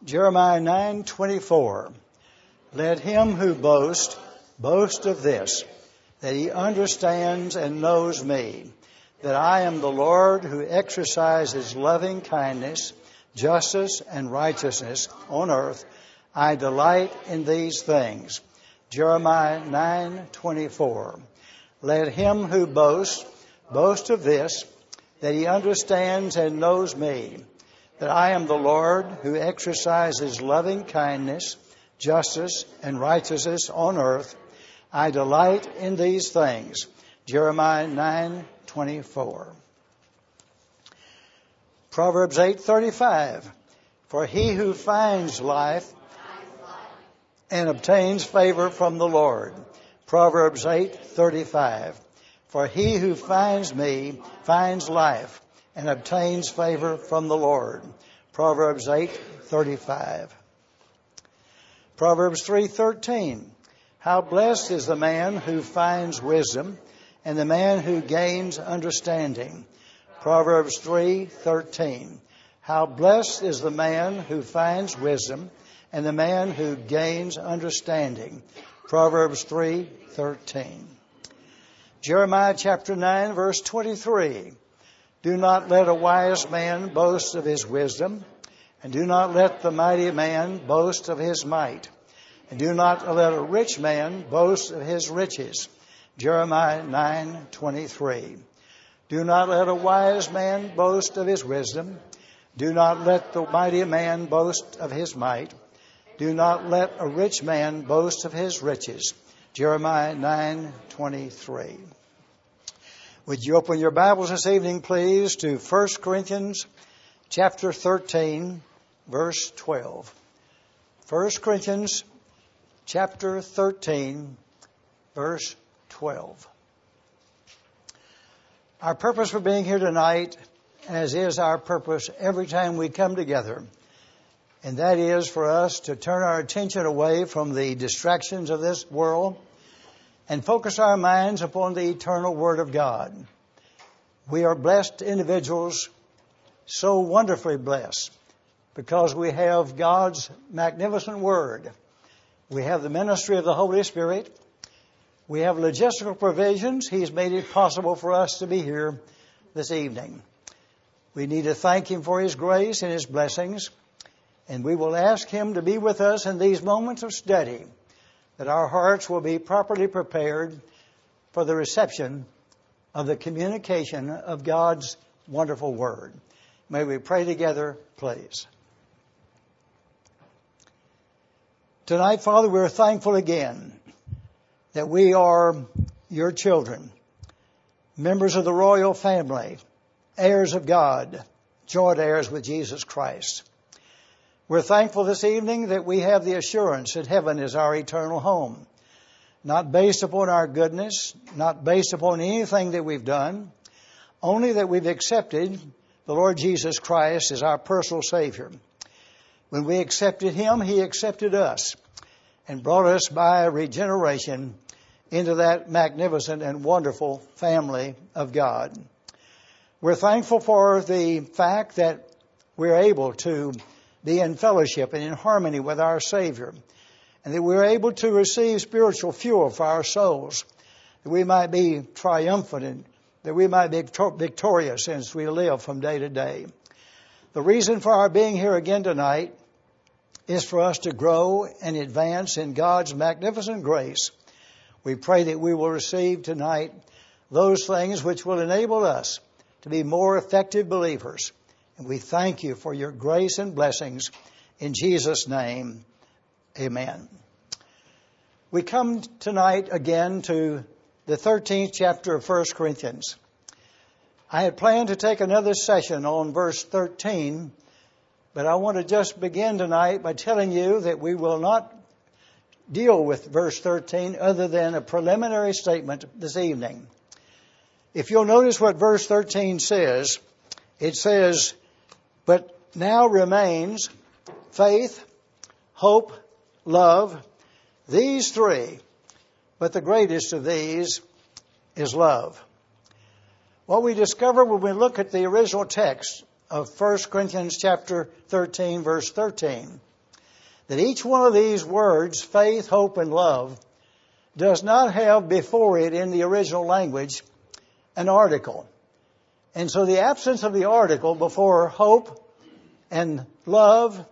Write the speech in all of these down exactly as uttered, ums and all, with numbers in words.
Jeremiah nine twenty-four. Let him who boasts boast of this, that he understands and knows me, that I am the Lord who exercises loving kindness, justice, and righteousness on earth. I delight in these things. Jeremiah nine twenty-four. Let him who boasts boast of this, that he understands and knows me, that I am the Lord who exercises loving kindness, justice, and righteousness on earth. I delight in these things. Jeremiah nine twenty-four. Proverbs eight thirty-five. For he who finds life and obtains favor from the Lord. Proverbs eight thirty-five. For he who finds me finds life and obtains favor from the Lord. Proverbs eight thirty-five. Proverbs three thirteen. How blessed is the man who finds wisdom and the man who gains understanding. Proverbs three thirteen. How blessed is the man who finds wisdom and the man who gains understanding. Proverbs three thirteen. Jeremiah chapter nine verse twenty-three. Do not let a wise man boast of his wisdom, and do not let the mighty man boast of his might, and do not let a rich man boast of his riches. Jeremiah nine twenty-three. Do not let a wise man boast of his wisdom. Do not let the mighty man boast of his might. Do not let a rich man boast of his riches. Jeremiah nine twenty-three. Would you open your Bibles this evening, please, to First Corinthians chapter thirteen, verse twelve. First Corinthians chapter thirteen, verse twelve. Our purpose for being here tonight, as is our purpose every time we come together, and that is for us to turn our attention away from the distractions of this world and focus our minds upon the eternal Word of God. We are blessed individuals, so wonderfully blessed, because we have God's magnificent Word. We have the ministry of the Holy Spirit. We have logistical provisions. He's made it possible for us to be here this evening. We need to thank Him for His grace and His blessings. And we will ask Him to be with us in these moments of study, that our hearts will be properly prepared for the reception of the communication of God's wonderful Word. May we pray together, please. Tonight, Father, we're thankful again that we are your children, members of the royal family, heirs of God, joint heirs with Jesus Christ. We're thankful this evening that we have the assurance that heaven is our eternal home, not based upon our goodness, not based upon anything that we've done, only that we've accepted the Lord Jesus Christ as our personal Savior. When we accepted Him, He accepted us and brought us by regeneration into that magnificent and wonderful family of God. We're thankful for the fact that we're able to be in fellowship and in harmony with our Savior, and that we're able to receive spiritual fuel for our souls, that we might be triumphant and that we might be victorious as we live from day to day. The reason for our being here again tonight is for us to grow and advance in God's magnificent grace. We pray that we will receive tonight those things which will enable us to be more effective believers. And we thank you for your grace and blessings. In Jesus' name, amen. We come tonight again to the thirteenth chapter of First Corinthians. I had planned to take another session on verse thirteen, but I want to just begin tonight by telling you that we will not deal with verse thirteen other than a preliminary statement this evening. If you'll notice what verse thirteen says, it says, but now remains faith, hope, love, these three, but the greatest of these is love. What we discover when we look at the original text of First Corinthians chapter thirteen, verse thirteen, that each one of these words, faith, hope, and love, does not have before it in the original language an article. And so the absence of the article before hope and love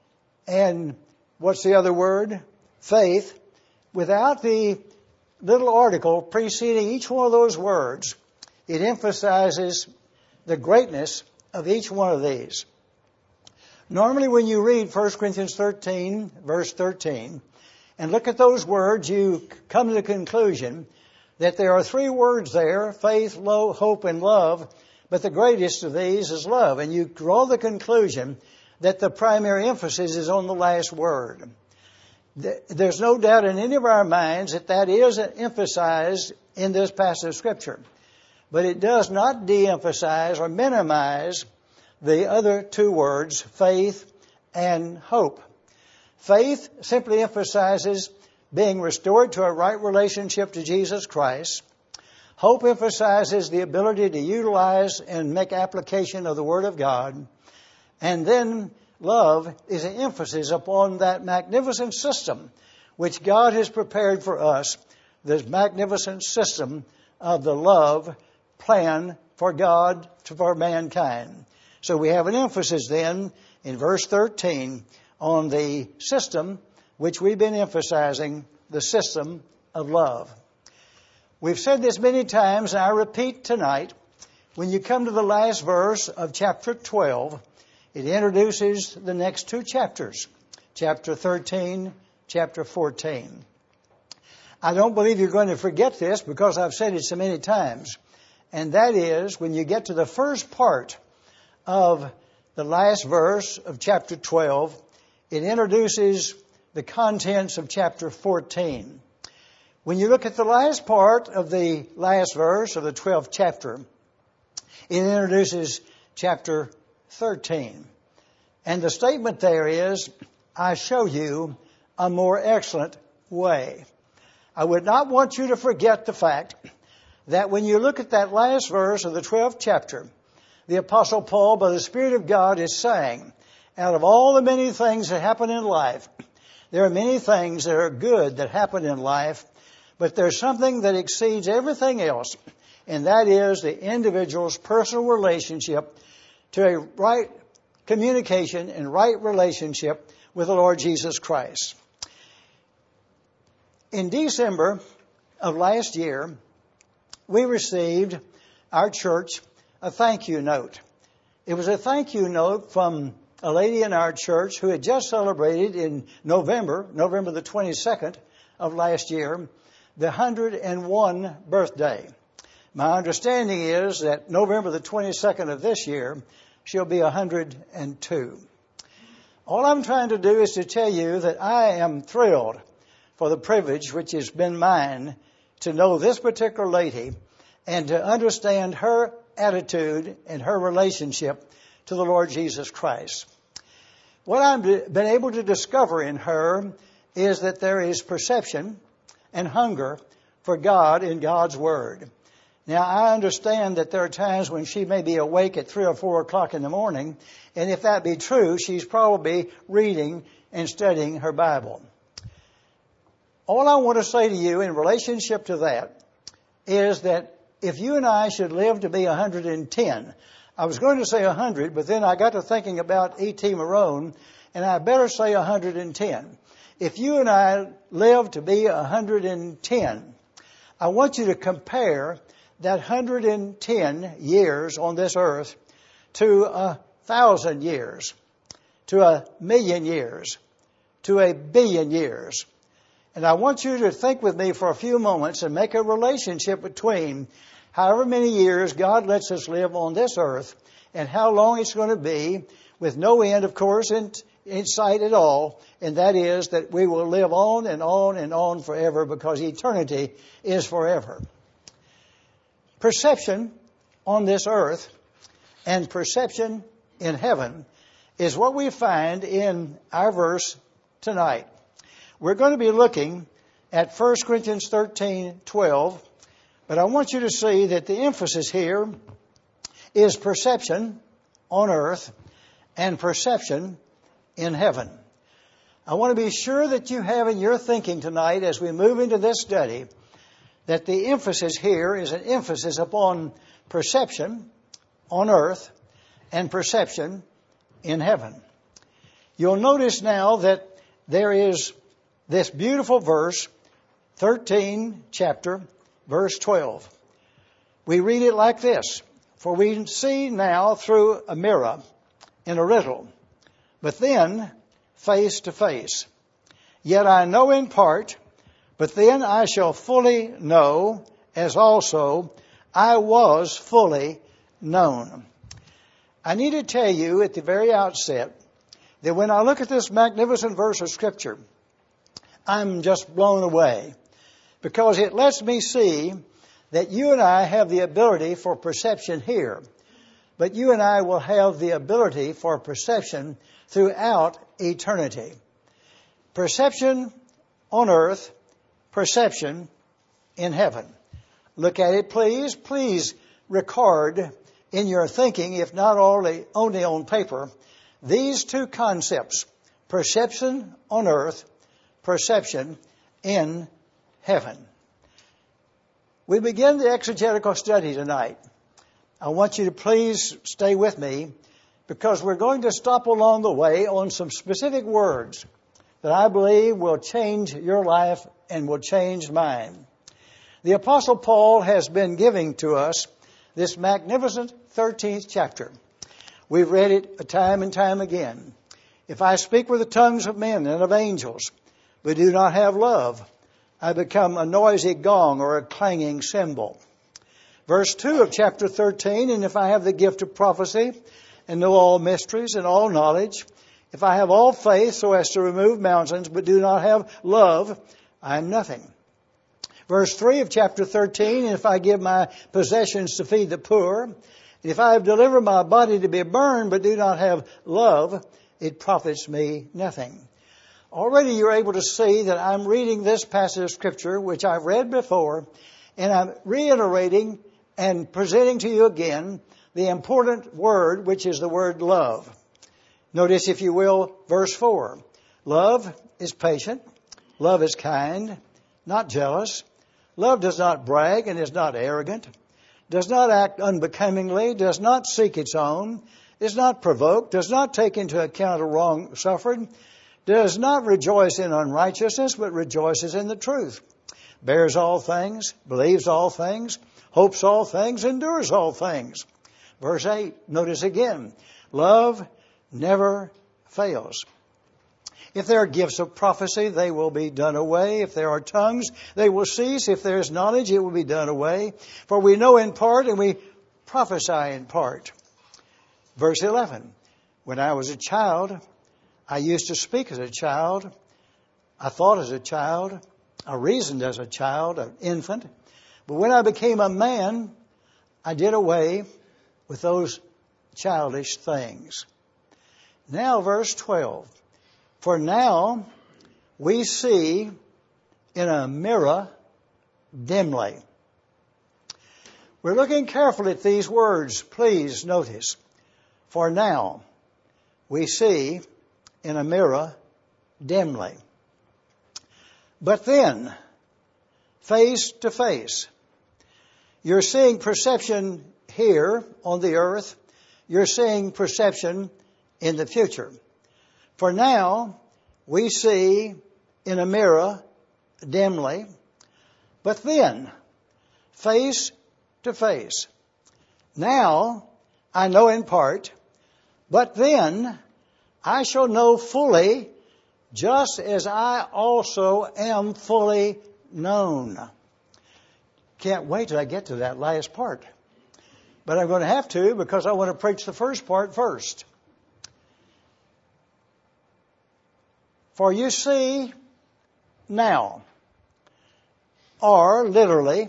and what's the other word? Faith. Without the little article preceding each one of those words, it emphasizes the greatness of each one of these. Normally when you read First Corinthians thirteen, verse thirteen, and look at those words, you come to the conclusion that there are three words there, faith, lo- hope, and love, but the greatest of these is love. And you draw the conclusion that the primary emphasis is on the last word. There's no doubt in any of our minds that that is emphasized in this passage of Scripture. But it does not de-emphasize or minimize the other two words, faith and hope. Faith simply emphasizes being restored to a right relationship to Jesus Christ. Hope emphasizes the ability to utilize and make application of the Word of God. And then love is an emphasis upon that magnificent system which God has prepared for us, this magnificent system of the love plan for God, for mankind. So we have an emphasis then in verse thirteen on the system which we've been emphasizing, the system of love. We've said this many times, and I repeat tonight, when you come to the last verse of chapter twelve, it introduces the next two chapters, chapter thirteen, chapter fourteen. I don't believe you're going to forget this because I've said it so many times. And that is, when you get to the first part of the last verse of chapter twelve, it introduces the contents of chapter fourteen. When you look at the last part of the last verse of the twelfth chapter, it introduces chapter thirteen. And the statement there is, I show you a more excellent way. I would not want you to forget the fact that when you look at that last verse of the twelfth chapter, the Apostle Paul, by the Spirit of God, is saying, out of all the many things that happen in life, there are many things that are good that happen in life, but there's something that exceeds everything else, and that is the individual's personal relationship to a right communication and right relationship with the Lord Jesus Christ. In December of last year, we received, our church, a thank you note. It was a thank you note from a lady in our church who had just celebrated in November, November the twenty-second of last year, the one hundred and one birthday. My understanding is that November the twenty-second of this year, she'll be one hundred and two. All I'm trying to do is to tell you that I am thrilled for the privilege which has been mine to know this particular lady and to understand her attitude and her relationship to the Lord Jesus Christ. What I've been able to discover in her is that there is perception and hunger for God in God's Word. Now, I understand that there are times when she may be awake at three or four o'clock in the morning, and if that be true, she's probably reading and studying her Bible. All I want to say to you in relationship to that is that if you and I should live to be one hundred ten, I was going to say one hundred, but then I got to thinking about E T Marone, and I better say one hundred ten. If you and I live to be one hundred ten, I want you to compare that one hundred ten years on this earth to a thousand years, to a million years, to a billion years. And I want you to think with me for a few moments and make a relationship between however many years God lets us live on this earth and how long it's going to be, with no end, of course, in, in sight at all. And that is that we will live on and on and on forever, because eternity is forever. Perception on this earth and perception in heaven is what we find in our verse tonight. We're going to be looking at First Corinthians thirteen twelve, but I want you to see that the emphasis here is perception on earth and perception in heaven. I want to be sure that you have in your thinking tonight as we move into this study that the emphasis here is an emphasis upon perception on earth and perception in heaven. You'll notice now that there is this beautiful verse, thirteen chapter, verse twelve. We read it like this: "For we see now through a mirror in a riddle, but then face to face. Yet I know in part, but then I shall fully know, as also I was fully known." I need to tell you at the very outset that when I look at this magnificent verse of Scripture, I'm just blown away, because it lets me see that you and I have the ability for perception here, but you and I will have the ability for perception throughout eternity. Perception on earth, perception in heaven. Look at it, please. Please record in your thinking, if not only, only on paper, these two concepts: perception on earth, perception in heaven. We begin the exegetical study tonight. I want you to please stay with me, because we're going to stop along the way on some specific words that I believe will change your life and will change mine. The Apostle Paul has been giving to us this magnificent thirteenth chapter. We've read it time and time again. "If I speak with the tongues of men and of angels, but do not have love, I become a noisy gong or a clanging cymbal." Verse two of chapter thirteen, "And if I have the gift of prophecy and know all mysteries and all knowledge, if I have all faith so as to remove mountains, but do not have love, I am nothing." Verse three of chapter thirteen, "And if I give my possessions to feed the poor, and if I have delivered my body to be burned, but do not have love, it profits me nothing." Already you're able to see that I'm reading this passage of Scripture, which I've read before, and I'm reiterating and presenting to you again the important word, which is the word love. Notice, if you will, verse four. "Love is patient. Love is kind, not jealous. Love does not brag and is not arrogant, does not act unbecomingly, does not seek its own, is not provoked, does not take into account a wrong suffered, does not rejoice in unrighteousness, but rejoices in the truth, bears all things, believes all things, hopes all things, endures all things." Verse eight, notice again, "Love never fails. If there are gifts of prophecy, they will be done away. If there are tongues, they will cease. If there is knowledge, it will be done away. For we know in part and we prophesy in part." Verse eleven, "When I was a child, I used to speak as a child. I thought as a child. I reasoned as a child, an infant. But when I became a man, I did away with those childish things." Now verse twelve, "For now we see in a mirror dimly." We're looking carefully at these words. Please notice. For now we see in a mirror dimly. But then, face to face. You're seeing perception here on the earth. You're seeing perception in the future. For now, we see in a mirror dimly, but then, face to face. Now, I know in part, but then I shall know fully, just as I also am fully known. Can't wait till I get to that last part. But I'm going to have to, because I want to preach the first part first. For you see now, or literally,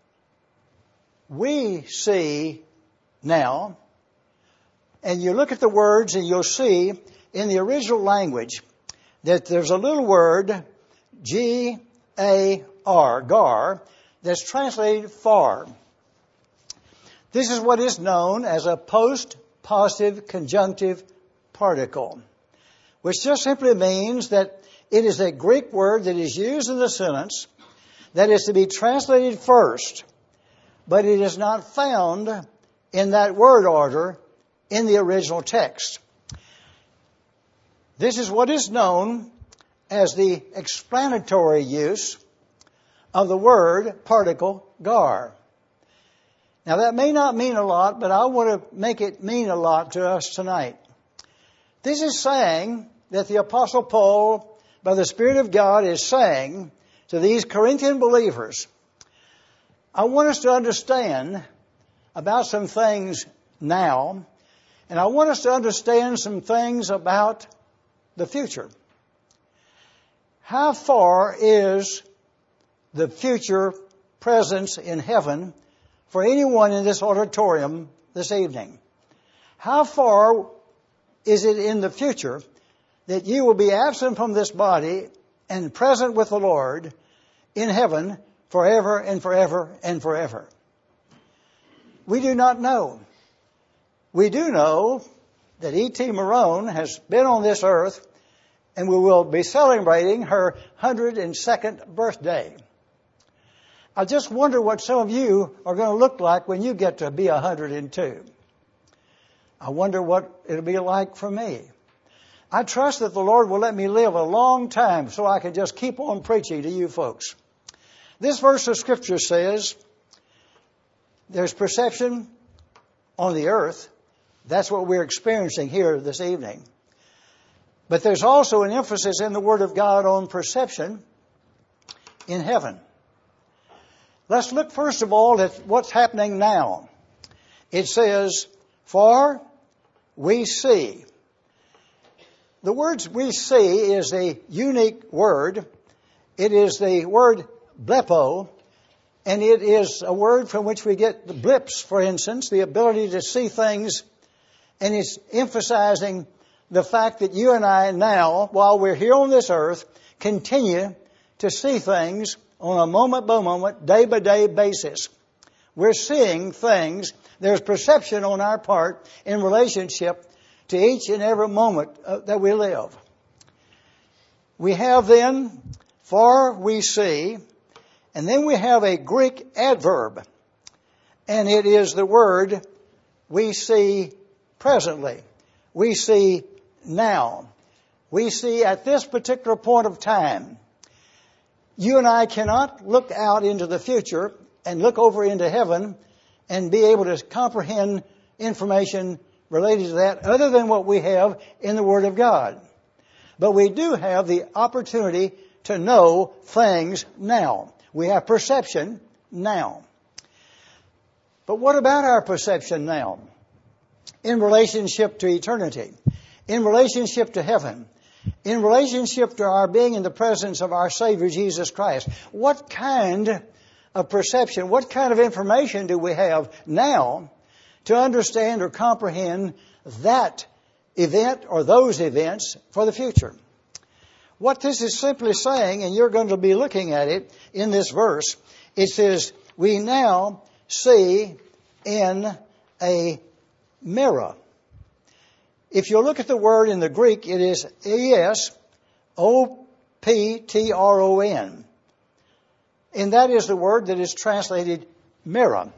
we see now, and you look at the words and you'll see in the original language that there's a little word, G A R, gar, that's translated far. This is what is known as a post-positive conjunctive particle. which just simply means that it is a Greek word that is used in the sentence that is to be translated first, but it is not found in that word order in the original text. This is what is known as the explanatory use of the word particle gar. Now that may not mean a lot, but I want to make it mean a lot to us tonight. This is saying that the Apostle Paul, by the Spirit of God, is saying to these Corinthian believers, I want us to understand about some things now, and I want us to understand some things about the future. How far is the future presence in heaven for anyone in this auditorium this evening? How far is it in the future that you will be absent from this body and present with the Lord in heaven forever and forever and forever? We do not know. We do know that E T Marone has been on this earth, and we will be celebrating her one hundred second birthday. I just wonder what some of you are going to look like when you get to be one hundred two. I wonder what it'll be like for me. I trust that the Lord will let me live a long time so I can just keep on preaching to you folks. This verse of Scripture says, there's perception on the earth. That's what we're experiencing here this evening. But there's also an emphasis in the Word of God on perception in heaven. Let's look first of all at what's happening now. It says, for we see. The words we see is a unique word. It is the word blepo, and it is a word from which we get the blips, for instance, the ability to see things, and it's emphasizing the fact that you and I now, while we're here on this earth, continue to see things on a moment-by-moment, day-by-day basis. We're seeing things. There's perception on our part in relationship to each and every moment uh, that we live. We have then, for we see, and then we have a Greek adverb, and it is the word we see presently. We see now. We see at this particular point of time. You and I cannot look out into the future and look over into heaven and be able to comprehend information related to that other than what we have in the Word of God. But we do have the opportunity to know things now. We have perception now. But what about our perception now? In relationship to eternity, in relationship to heaven, in relationship to our being in the presence of our Savior Jesus Christ, what kind of perception, what kind of information do we have now to understand or comprehend that event or those events for the future? What this is simply saying, and you're going to be looking at it in this verse, it says, we now see in a mirror. If you look at the word in the Greek, it is E S O P T R O N. And that is the word that is translated mirror.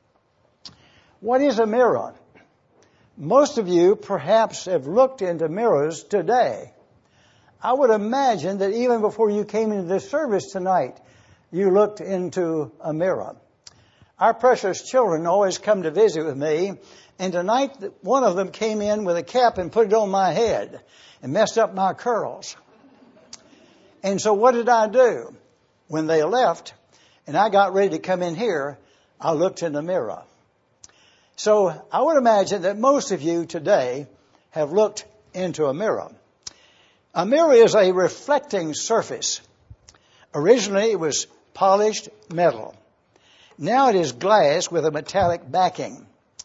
What is a mirror? Most of you perhaps have looked into mirrors today. I would imagine that even before you came into this service tonight, you looked into a mirror. Our precious children always come to visit with me, and tonight one of them came in with a cap and put it on my head and messed up my curls. And so what did I do? When they left and I got ready to come in here, I looked in the mirror. So I would imagine that most of you today have looked into a mirror. A mirror is a reflecting surface. Originally it was polished metal. Now it is glass with a metallic backing.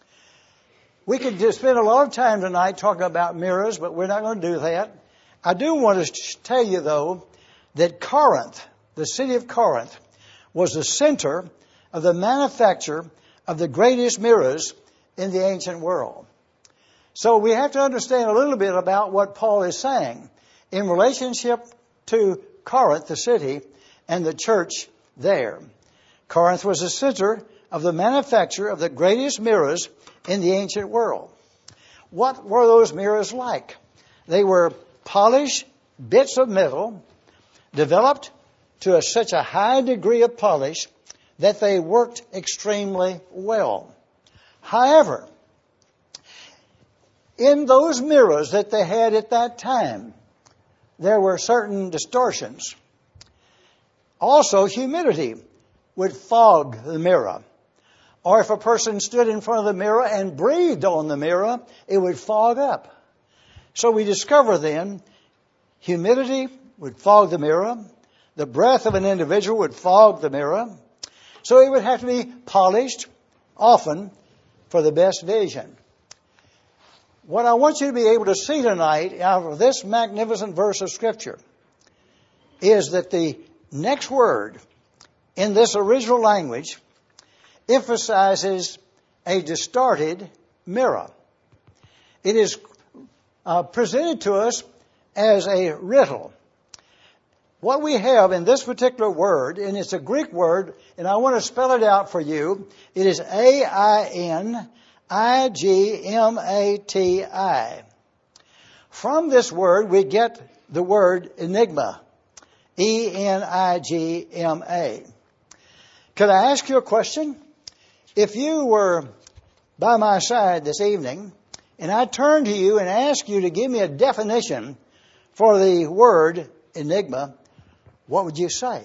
We could just spend a lot of time tonight talking about mirrors, but we're not going to do that. I do want to tell you, though, that Corinth, the city of Corinth, was the center of the manufacture of the greatest mirrors in the ancient world. So we have to understand a little bit about what Paul is saying in relationship to Corinth, the city, and the church there. Corinth was the center of the manufacture of the greatest mirrors in the ancient world. What were those mirrors like? They were polished bits of metal developed to a, such a high degree of polish that they worked extremely well. However, in those mirrors that they had at that time, there were certain distortions. Also, humidity would fog the mirror. Or if a person stood in front of the mirror and breathed on the mirror, it would fog up. So we discover then, humidity would fog the mirror. The breath of an individual would fog the mirror. So it would have to be polished often for the best vision. What I want you to be able to see tonight out of this magnificent verse of Scripture is that the next word in this original language emphasizes a distorted mirror. It is uh, presented to us as a riddle. What we have in this particular word, and it's a Greek word, and I want to spell it out for you. It is A I N I G M A T I. From this word, we get the word enigma. E N I G M A. Could I ask you a question? If you were by my side this evening, and I turned to you and asked you to give me a definition for the word enigma, what would you say?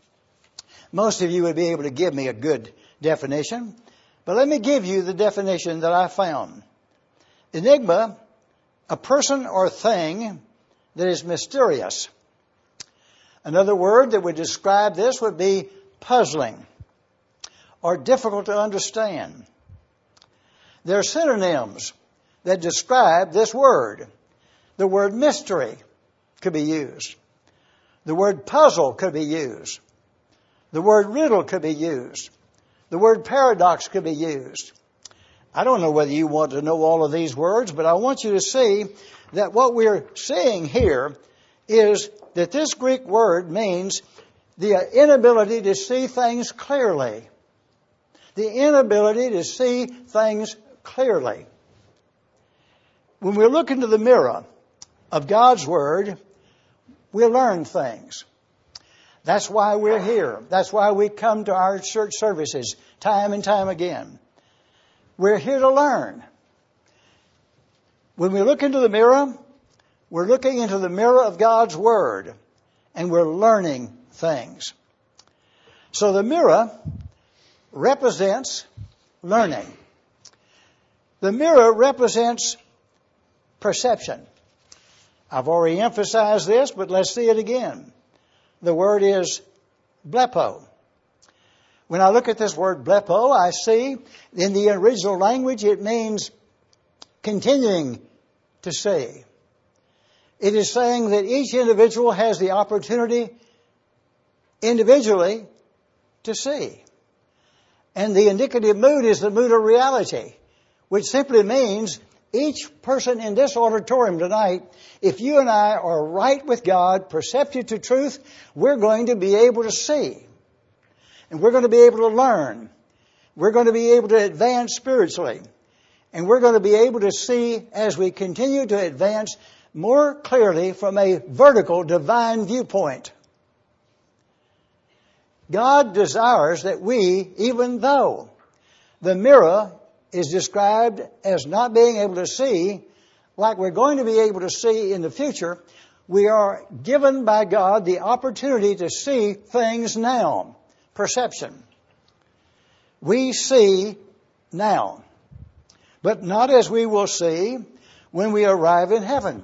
Most of you would be able to give me a good definition, but let me give you the definition that I found. Enigma, a person or thing that is mysterious. Another word that would describe this would be puzzling or difficult to understand. There are synonyms that describe this word. The word mystery could be used. The word puzzle could be used. The word riddle could be used. The word paradox could be used. I don't know whether you want to know all of these words, but I want you to see that what we're seeing here is that this Greek word means the inability to see things clearly. The inability to see things clearly. When we look into the mirror of God's Word, we learn things. That's why we're here. That's why we come to our church services time and time again. We're here to learn. When we look into the mirror, we're looking into the mirror of God's Word, and we're learning things. So the mirror represents learning. The mirror represents perception. I've already emphasized this, but let's see it again. The word is blepo. When I look at this word blepo, I see in the original language it means continuing to see. It is saying that each individual has the opportunity individually to see. And the indicative mood is the mood of reality, which simply means each person in this auditorium tonight, if you and I are right with God, perceptive to truth, we're going to be able to see. And we're going to be able to learn. We're going to be able to advance spiritually. And we're going to be able to see as we continue to advance more clearly from a vertical divine viewpoint. God desires that we, even though the mirror is described as not being able to see, like we're going to be able to see in the future, we are given by God the opportunity to see things now. Perception. We see now, but not as we will see when we arrive in heaven.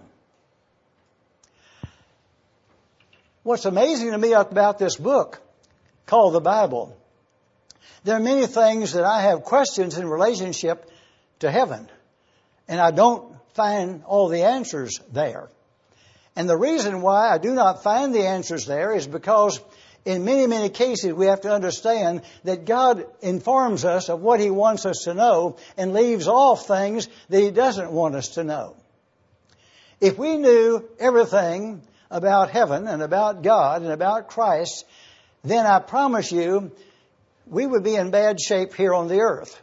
What's amazing to me about this book called the Bible, there are many things that I have questions in relationship to heaven, and I don't find all the answers there. And the reason why I do not find the answers there is because in many, many cases we have to understand that God informs us of what He wants us to know and leaves off things that He doesn't want us to know. If we knew everything about heaven and about God and about Christ, then I promise you we would be in bad shape here on the earth.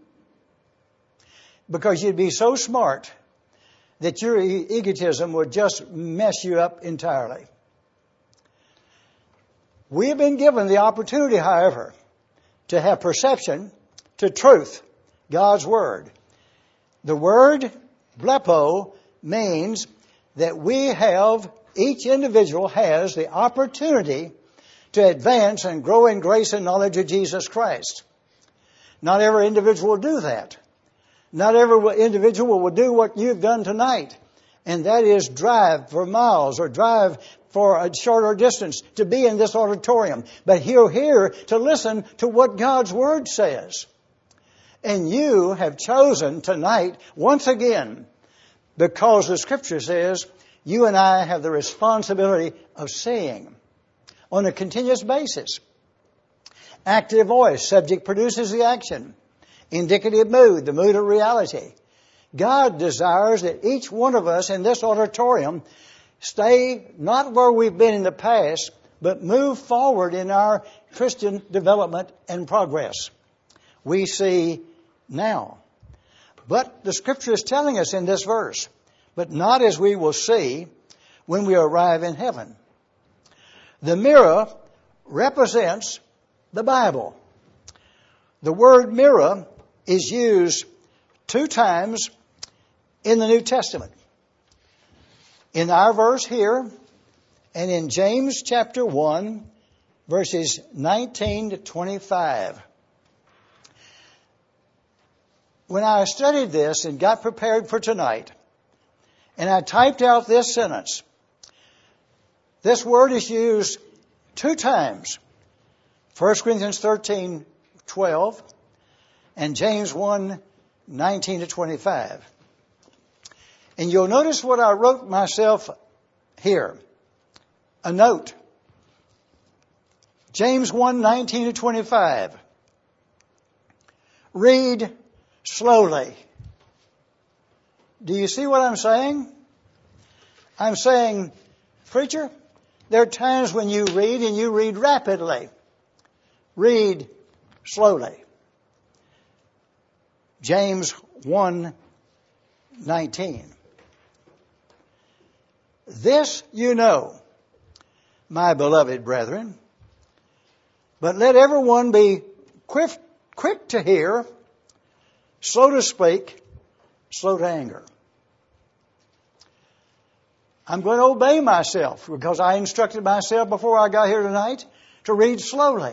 Because you'd be so smart that your egotism would just mess you up entirely. We have been given the opportunity, however, to have perception to truth, God's Word. The word blepo means that we have, each individual has the opportunity to advance and grow in grace and knowledge of Jesus Christ. Not every individual will do that. Not every individual will do what you've done tonight, and that is drive for miles or drive for a shorter distance to be in this auditorium. But you're here to listen to what God's Word says. And you have chosen tonight, once again, because the Scripture says you and I have the responsibility of saying on a continuous basis. Active voice, subject produces the action. Indicative mood, the mood of reality. God desires that each one of us in this auditorium stay not where we've been in the past, but move forward in our Christian development and progress. We see now. But the Scripture is telling us in this verse, but not as we will see when we arrive in heaven. The mirror represents the Bible. The word mirror is used two times in the New Testament. In our verse here, and in James chapter one, verses nineteen to twenty-five. When I studied this and got prepared for tonight, and I typed out this sentence, this word is used two times. First Corinthians thirteen, twelve, and James one, nineteen to twenty-five. And you'll notice what I wrote myself here. A note. James one, nineteen to twenty-five. Read slowly. Do you see what I'm saying? I'm saying, preacher, there are times when you read and you read rapidly. Read slowly. James one, nineteen. This you know, my beloved brethren, but let everyone be quick, quick to hear, slow to speak, slow to anger. I'm going to obey myself because I instructed myself before I got here tonight to read slowly.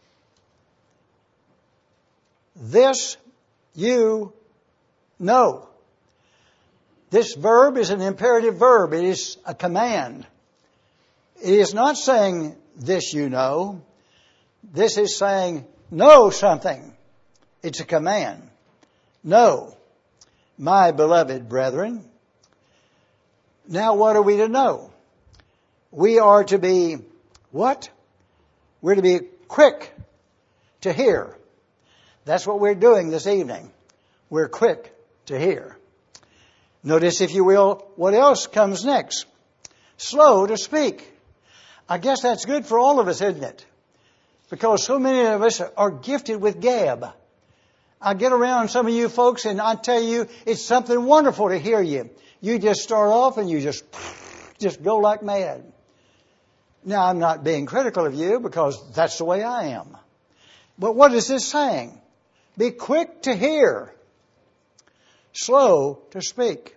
This you know. This verb is an imperative verb. It is a command. It is not saying this you know. This is saying know something. It's a command. Know, my beloved brethren. Now what are we to know? We are to be what? We're to be quick to hear. That's what we're doing this evening. We're quick to hear. Notice, if you will, what else comes next. Slow to speak. I guess that's good for all of us, isn't it? Because so many of us are gifted with gab. I get around some of you folks and I tell you, it's something wonderful to hear you. You just start off and you just, just go like mad. Now, I'm not being critical of you because that's the way I am. But what is this saying? Be quick to hear. Slow to speak.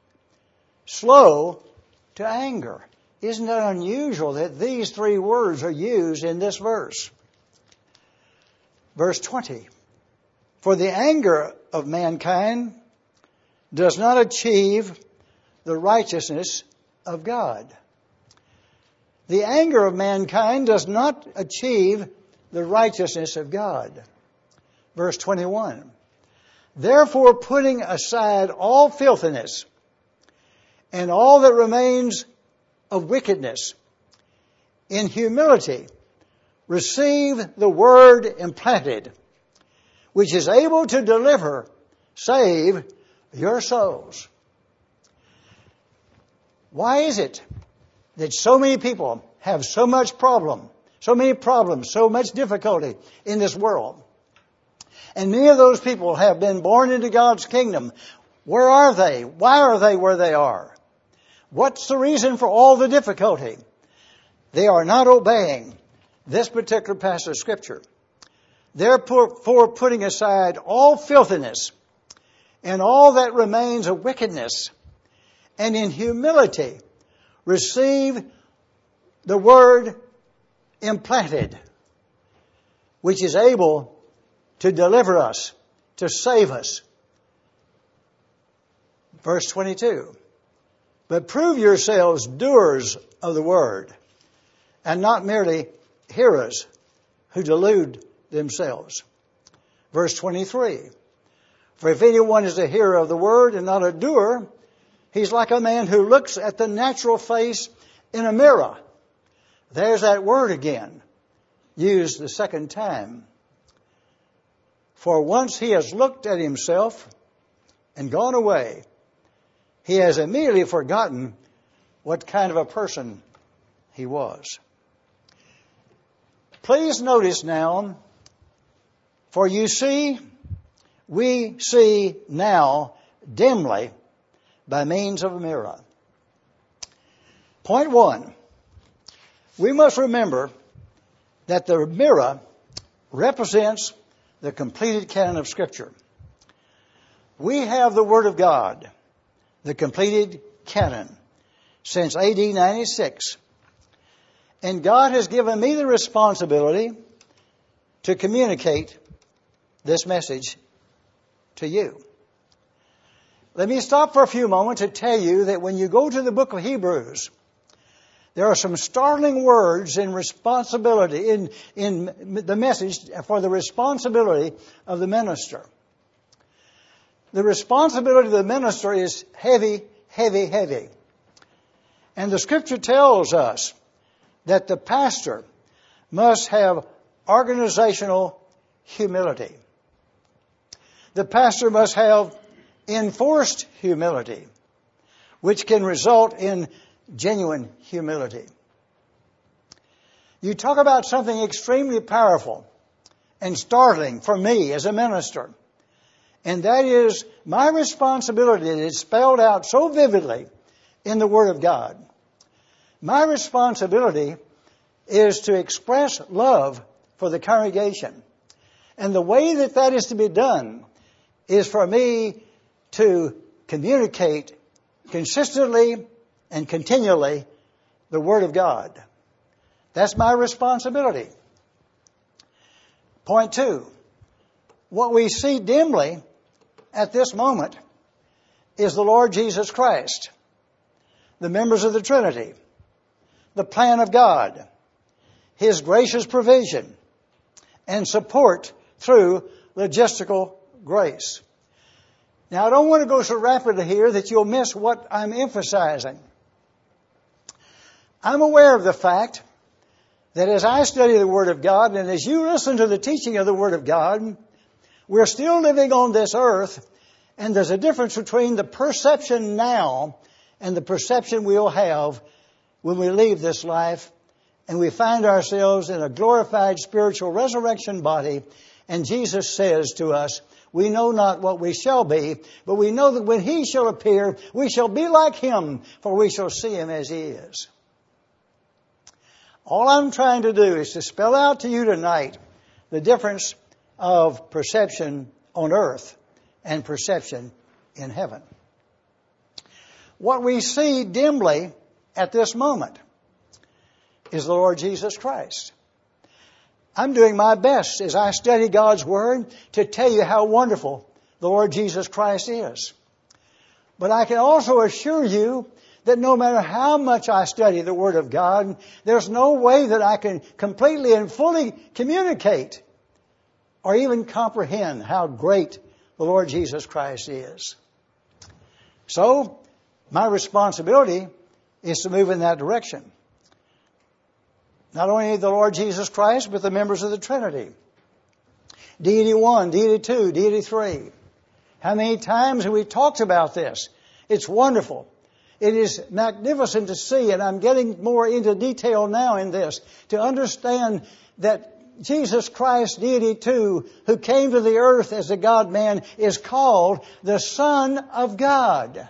Slow to anger. Isn't it unusual that these three words are used in this verse? Verse twenty. For the anger of mankind does not achieve the righteousness of God. The anger of mankind does not achieve the righteousness of God. Verse twenty-one. Therefore, putting aside all filthiness and all that remains of wickedness, in humility receive the Word implanted, which is able to deliver, save your souls. Why is it that so many people have so much problem, so many problems, so much difficulty in this world? And many of those people have been born into God's kingdom. Where are they? Why are they where they are? What's the reason for all the difficulty? They are not obeying this particular passage of Scripture. Therefore, putting aside all filthiness and all that remains of wickedness, and in humility receive the Word implanted, which is able to deliver us, to save us. Verse twenty-two. But prove yourselves doers of the Word, and not merely hearers who delude themselves. Verse twenty-three. For if anyone is a hearer of the Word and not a doer, he's like a man who looks at the natural face in a mirror. There's that word again, used the second time. For once he has looked at himself and gone away, he has immediately forgotten what kind of a person he was. Please notice now, for you see, we see now dimly by means of a mirror. Point one, we must remember that the mirror represents the completed canon of Scripture. We have the Word of God, the completed canon, since A D ninety-six. And God has given me the responsibility to communicate this message to you. Let me stop for a few moments to tell you that when you go to the book of Hebrews, there are some startling words in responsibility, in, in the message for the responsibility of the minister. The responsibility of the minister is heavy, heavy, heavy. And the Scripture tells us that the pastor must have organizational humility. The pastor must have enforced humility, which can result in genuine humility. You talk about something extremely powerful and startling for me as a minister, and that is my responsibility that is spelled out so vividly in the Word of God. My responsibility is to express love for the congregation. And the way that that is to be done is for me to communicate consistently and continually the Word of God. That's my responsibility. Point two. What we see dimly at this moment is the Lord Jesus Christ, the members of the Trinity, the plan of God, His gracious provision, and support through logistical grace. Now, I don't want to go so rapidly here that you'll miss what I'm emphasizing. I'm aware of the fact that as I study the Word of God and as you listen to the teaching of the Word of God, we're still living on this earth, and there's a difference between the perception now and the perception we'll have when we leave this life and we find ourselves in a glorified spiritual resurrection body, and Jesus says to us, we know not what we shall be, but we know that when He shall appear, we shall be like Him, for we shall see Him as He is. All I'm trying to do is to spell out to you tonight the difference of perception on earth and perception in heaven. What we see dimly at this moment is the Lord Jesus Christ. I'm doing my best as I study God's Word to tell you how wonderful the Lord Jesus Christ is. But I can also assure you that no matter how much I study the Word of God, there's no way that I can completely and fully communicate or even comprehend how great the Lord Jesus Christ is. So, my responsibility is to move in that direction. Not only the Lord Jesus Christ, but the members of the Trinity. Deity one, Deity two, Deity three. How many times have we talked about this? It's wonderful. It is magnificent to see, and I'm getting more into detail now in this, to understand that Jesus Christ, Deity two, who came to the earth as a God-man, is called the Son of God.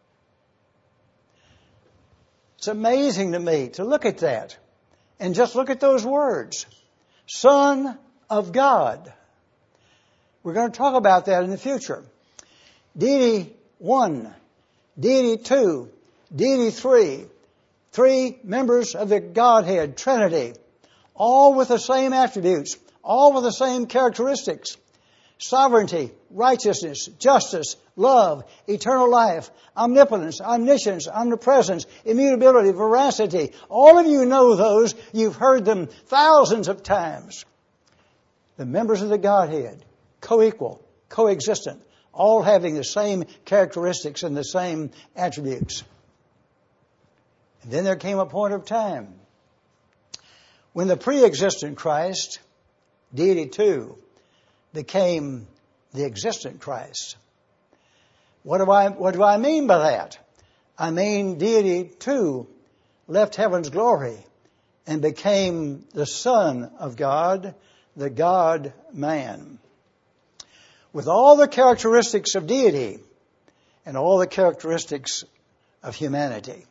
It's amazing to me to look at that and just look at those words. Son of God. We're going to talk about that in the future. Deity one, Deity two, Deity three, three members of the Godhead, Trinity, all with the same attributes, all with the same characteristics. Sovereignty, righteousness, justice, love, eternal life, omnipotence, omniscience, omnipresence, immutability, veracity. All of you know those. You've heard them thousands of times. The members of the Godhead, co-equal, co-existent, all having the same characteristics and the same attributes. And then there came a point of time when the pre-existent Christ, Deity two, became the existent Christ. What do I, what do I mean by that? I mean Deity two left heaven's glory and became the Son of God, the God-man. With all the characteristics of deity and all the characteristics of humanity.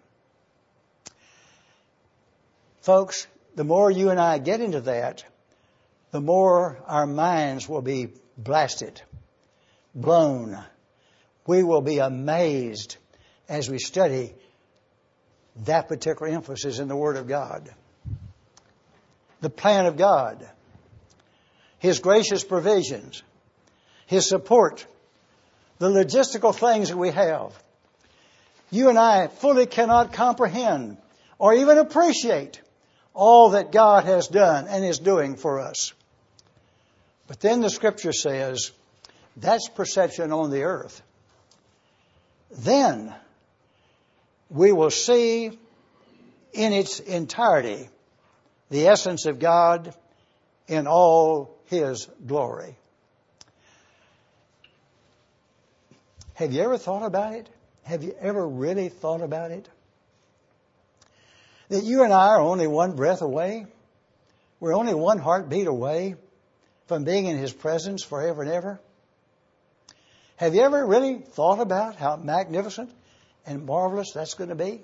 Folks, the more you and I get into that, the more our minds will be blasted, blown. We will be amazed as we study that particular emphasis in the Word of God. The plan of God, His gracious provisions, His support, the logistical things that we have. You and I fully cannot comprehend or even appreciate all that God has done and is doing for us. But then the Scripture says, that's perception on the earth. Then we will see in its entirety the essence of God in all His glory. Have you ever thought about it? Have you ever really thought about it? That you and I are only one breath away. We're only one heartbeat away from being in His presence forever and ever. Have you ever really thought about how magnificent and marvelous that's going to be?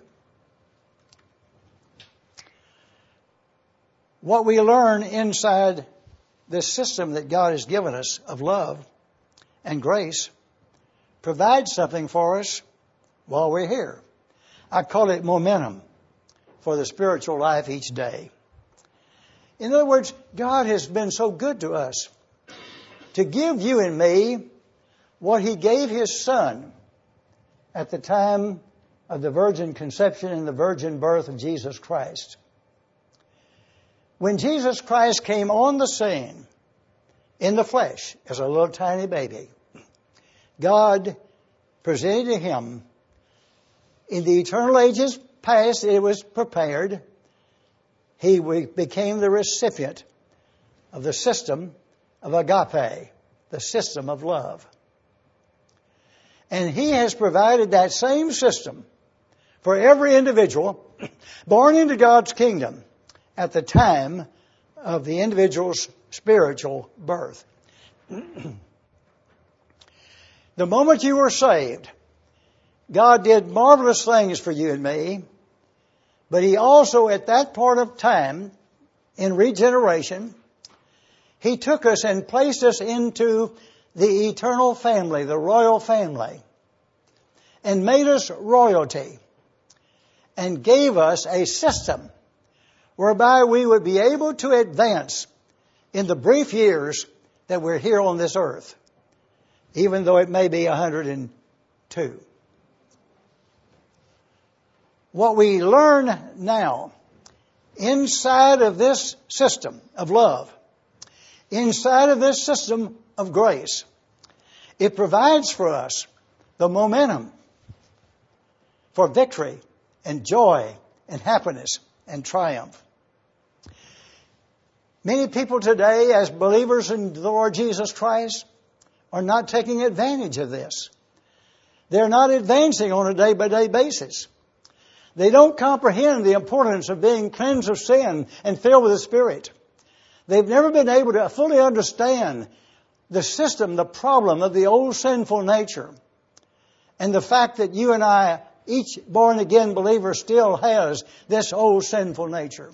What we learn inside this system that God has given us of love and grace provides something for us while we're here. I call it momentum for the spiritual life each day. In other words, God has been so good to us to give you and me what He gave His Son at the time of the virgin conception and the virgin birth of Jesus Christ. When Jesus Christ came on the scene in the flesh as a little tiny baby, God presented to Him in the eternal ages past, it was prepared. He became the recipient of the system of agape, the system of love. And He has provided that same system for every individual born into God's kingdom at the time of the individual's spiritual birth. The moment you were saved, God did marvelous things for you and me, but He also, at that part of time, in regeneration, He took us and placed us into the eternal family, the royal family, and made us royalty, and gave us a system whereby we would be able to advance in the brief years that we're here on this earth, even though it may be one hundred two. What we learn now inside of this system of love, inside of this system of grace, it provides for us the momentum for victory and joy and happiness and triumph. Many people today, as believers in the Lord Jesus Christ, are not taking advantage of this. They're not advancing on a day-by-day basis. They don't comprehend the importance of being cleansed of sin and filled with the Spirit. They've never been able to fully understand the system, the problem of the old sinful nature, and the fact that you and I, each born-again believer, still has this old sinful nature.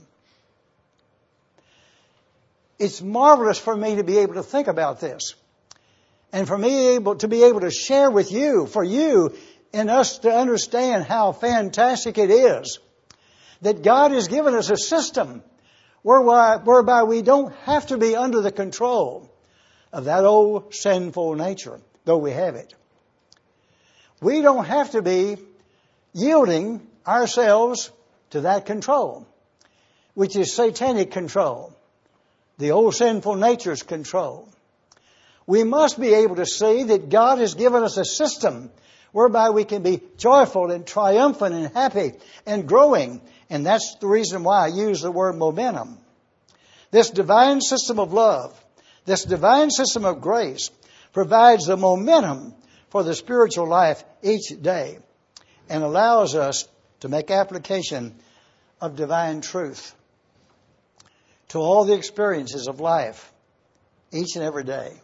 It's marvelous for me to be able to think about this, and for me able to be able to share with you, for you and us to understand how fantastic it is that God has given us a system whereby, whereby we don't have to be under the control of that old sinful nature, though we have it. We don't have to be yielding ourselves to that control, which is satanic control, the old sinful nature's control. We must be able to see that God has given us a system whereby we can be joyful and triumphant and happy and growing. And that's the reason why I use the word momentum. This divine system of love, this divine system of grace, provides the momentum for the spiritual life each day and allows us to make application of divine truth to all the experiences of life each and every day.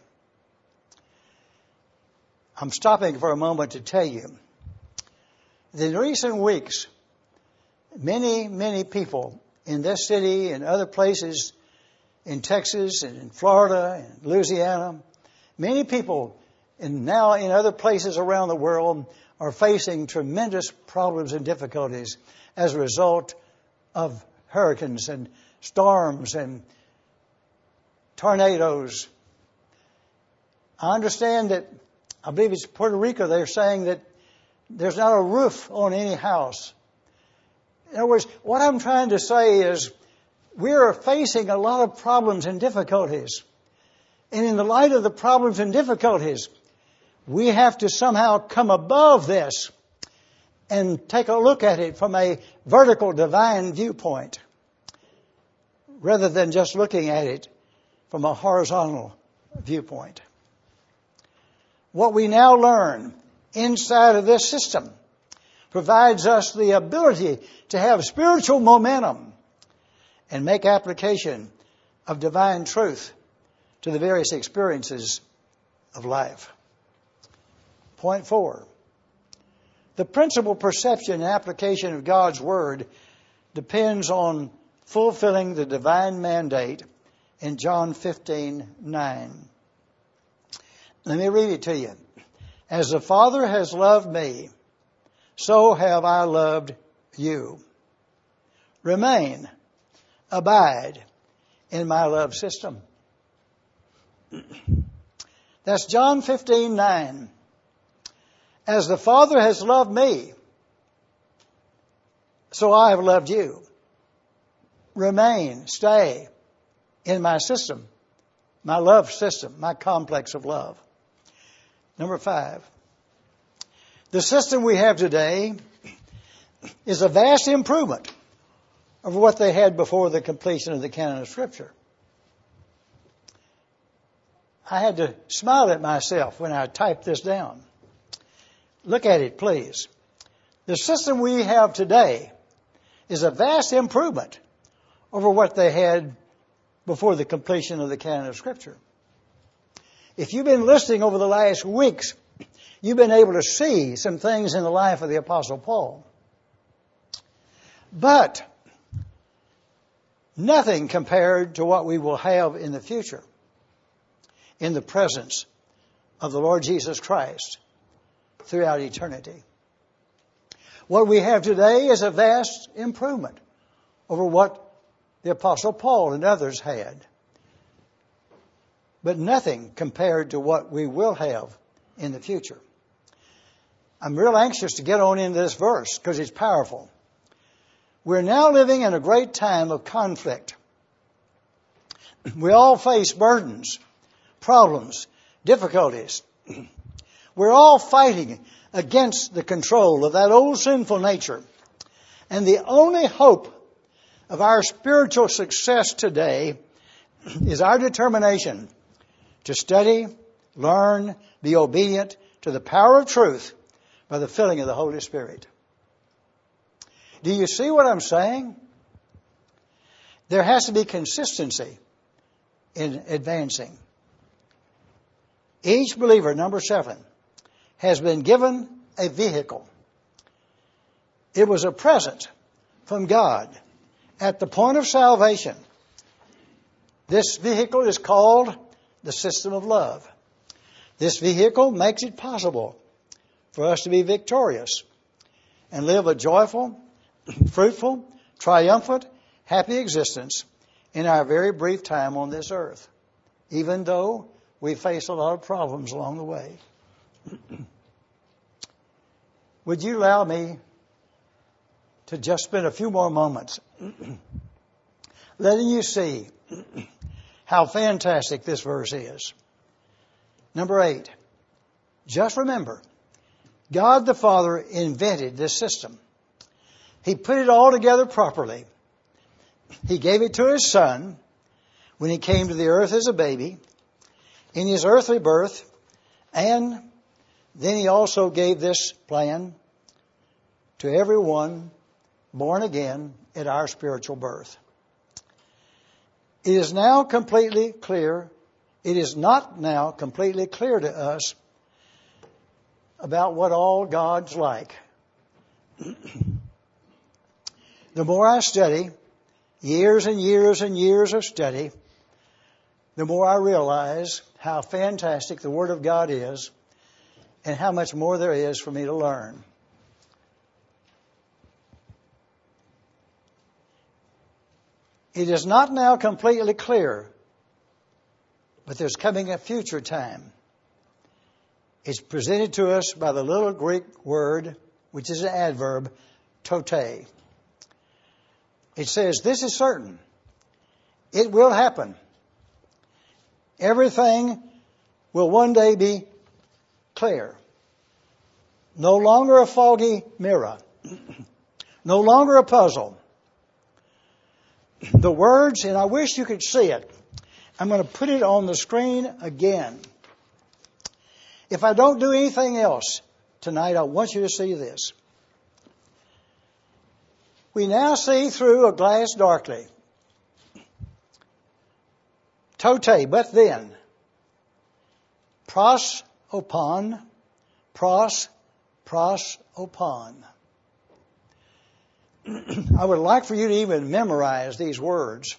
I'm stopping for a moment to tell you that in recent weeks, many, many people in this city and other places in Texas and in Florida and Louisiana, many people and now in other places around the world are facing tremendous problems and difficulties as a result of hurricanes and storms and tornadoes. I understand that, I believe it's Puerto Rico, they're saying that there's not a roof on any house. In other words, what I'm trying to say is we are facing a lot of problems and difficulties. And in the light of the problems and difficulties, we have to somehow come above this and take a look at it from a vertical divine viewpoint, rather than just looking at it from a horizontal viewpoint. What we now learn inside of this system provides us the ability to have spiritual momentum and make application of divine truth to the various experiences of life. Point four. The principal perception and application of God's Word depends on fulfilling the divine mandate in John fifteen nine. Let me read it to you. As the Father has loved me, so have I loved you. Remain, abide in my love system. That's John fifteen nine. As the Father has loved me, so I have loved you. Remain, stay in my system, my love system, my complex of love. Number five. The system we have today is a vast improvement over what they had before the completion of the canon of Scripture. I had to smile at myself when I typed this down. Look at it, please. The system we have today is a vast improvement over what they had before the completion of the canon of Scripture. If you've been listening over the last weeks, you've been able to see some things in the life of the Apostle Paul. But nothing compared to what we will have in the future, in the presence of the Lord Jesus Christ throughout eternity. What we have today is a vast improvement over what the Apostle Paul and others had. But nothing compared to what we will have in the future. I'm real anxious to get on into this verse because it's powerful. We're now living in a great time of conflict. We all face burdens, problems, difficulties. We're all fighting against the control of that old sinful nature. And the only hope of our spiritual success today is our determination to study, learn, be obedient to the power of truth by the filling of the Holy Spirit. Do you see what I'm saying? There has to be consistency in advancing. Each believer, number seven, has been given a vehicle. It was a present from God at the point of salvation. This vehicle is called the system of love. This vehicle makes it possible for us to be victorious and live a joyful, fruitful, triumphant, happy existence in our very brief time on this earth, even though we face a lot of problems along the way. Would you allow me to just spend a few more moments letting you see how fantastic this verse is? Number eight, just remember, God the Father invented this system. He put it all together properly. He gave it to His Son when He came to the earth as a baby, in His earthly birth, and then He also gave this plan to everyone born again at our spiritual birth. It is now completely clear, it is not now completely clear to us about what all God's like. The more I study, years and years and years of study, the more I realize how fantastic the Word of God is and how much more there is for me to learn. It is not now completely clear, but there's coming a future time. It's presented to us by the little Greek word, which is an adverb, tote. It says, this is certain. It will happen. Everything will one day be clear. No longer a foggy mirror. No longer a puzzle. The words, and I wish you could see it. I'm going to put it on the screen again. If I don't do anything else tonight, I want you to see this. We now see through a glass darkly. Tote, but then. Pros opon, pros, pros opon. I would like for you to even memorize these words.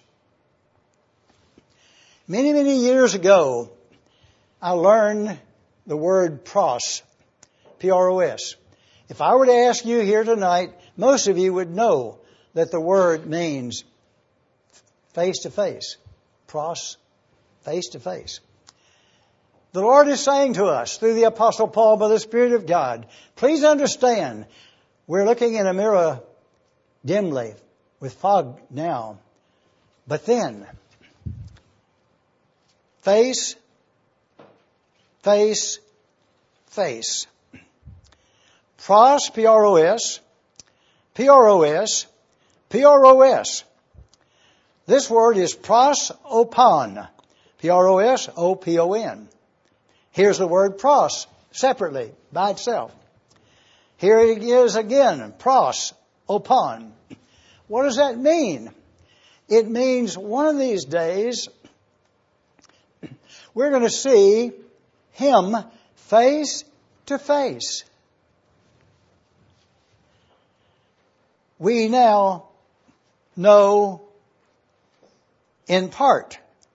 Many, many years ago, I learned the word pros, P R O S. If I were to ask you here tonight, most of you would know that the word means face to face. Pros, face to face. The Lord is saying to us through the Apostle Paul by the Spirit of God, please understand, we're looking in a mirror dimly with fog now, but then face, face, face. Pros, P R O S, P R O S, P R O S. This word is pros opon, P R O S O P O N. Here's the word pros, separately, by itself. Here it is again, pros opon. What does that mean? It means one of these days we're going to see Him face to face. We now know in part.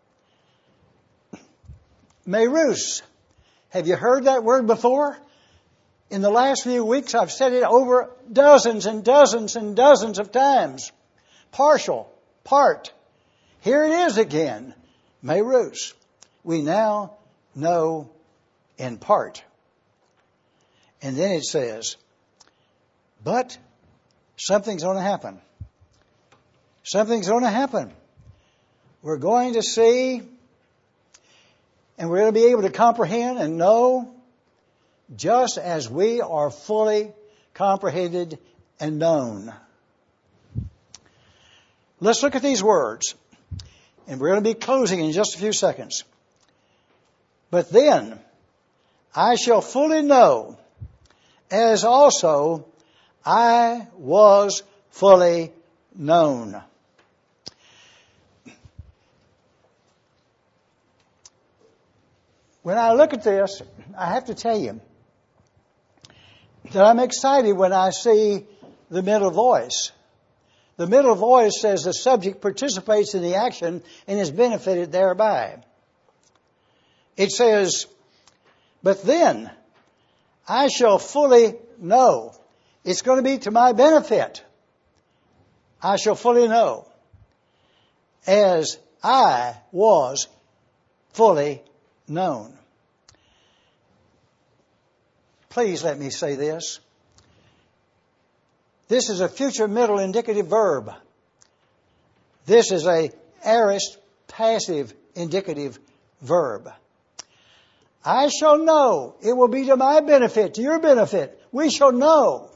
Merus. Have you heard that word before? In the last few weeks, I've said it over dozens and dozens and dozens of times. Partial, part. Here it is again. Merus. We now know in part. And then it says, but something's going to happen. Something's going to happen. We're going to see, and we're going to be able to comprehend and know just as we are fully comprehended and known. Let's look at these words. And we're going to be closing in just a few seconds. But then I shall fully know, as also I was fully known. When I look at this, I have to tell you that I'm excited when I see the middle voice. The middle voice says the subject participates in the action and is benefited thereby. It says, but then I shall fully know. It's going to be to my benefit. I shall fully know, as I was fully known. Please let me say this. This is a future middle indicative verb. This is a aorist passive indicative verb. I shall know. It will be to my benefit, to your benefit. We shall know.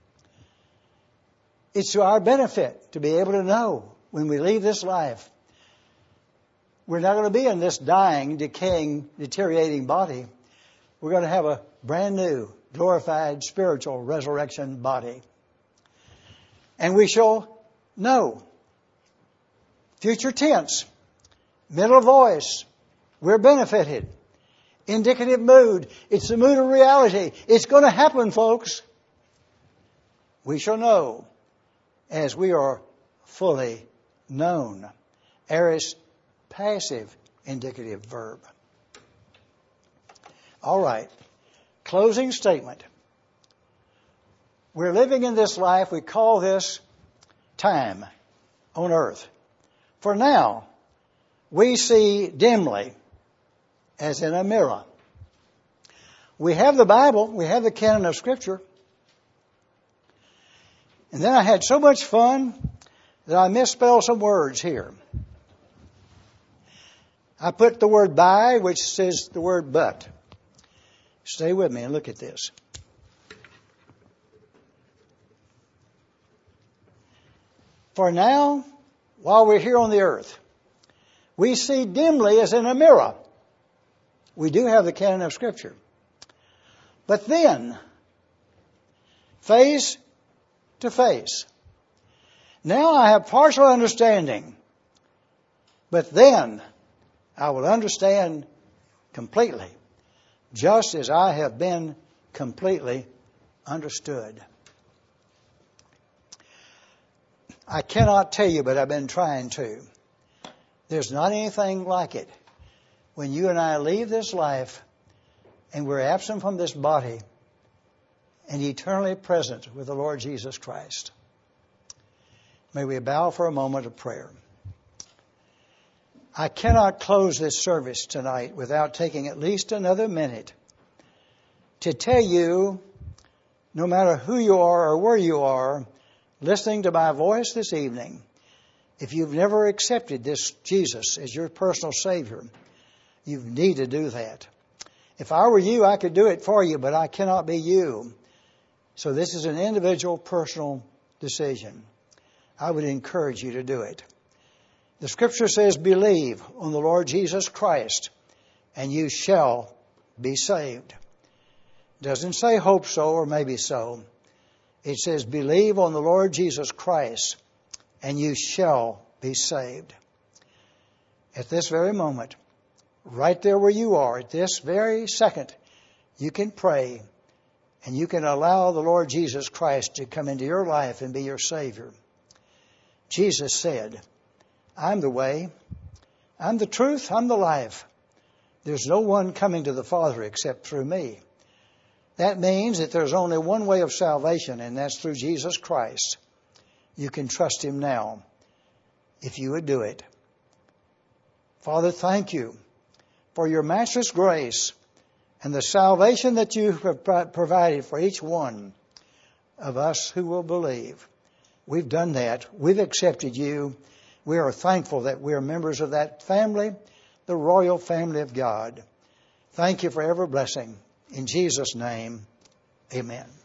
It's to our benefit to be able to know when we leave this life. We're not going to be in this dying, decaying, deteriorating body. We're going to have a brand new, glorified, spiritual resurrection body. And we shall know. Future tense. Middle voice. We're benefited. Indicative mood. It's the mood of reality. It's going to happen, folks. We shall know as we are fully known. Aorist passive indicative verb. All right. Closing statement. We're living in this life. We call this time on earth. For now, we see dimly as in a mirror. We have the Bible. We have the canon of Scripture. And then I had so much fun that I misspelled some words here. I put the word by, which says the word but. Stay with me and look at this. For now, while we're here on the earth, we see dimly as in a mirror. We do have the canon of Scripture. But then, face to face. Now I have partial understanding. But then I will understand completely, just as I have been completely understood. I cannot tell you, but I've been trying to. There's not anything like it when you and I leave this life and we're absent from this body and eternally present with the Lord Jesus Christ. May we bow for a moment of prayer. I cannot close this service tonight without taking at least another minute to tell you, no matter who you are or where you are, listening to my voice this evening, if you've never accepted this Jesus as your personal Savior, you need to do that. If I were you, I could do it for you, but I cannot be you. So this is an individual, personal decision. I would encourage you to do it. The Scripture says, believe on the Lord Jesus Christ, and you shall be saved. It doesn't say hope so or maybe so. It says, believe on the Lord Jesus Christ, and you shall be saved. At this very moment, right there where you are, at this very second, you can pray, and you can allow the Lord Jesus Christ to come into your life and be your Savior. Jesus said, I'm the way, I'm the truth, I'm the life. There's no one coming to the Father except through me. That means that there's only one way of salvation, and that's through Jesus Christ. You can trust Him now, if you would do it. Father, thank you for your matchless grace and the salvation that you have provided for each one of us who will believe. We've done that. We've accepted you. We are thankful that we are members of that family, the royal family of God. Thank you for every blessing. In Jesus' name, amen.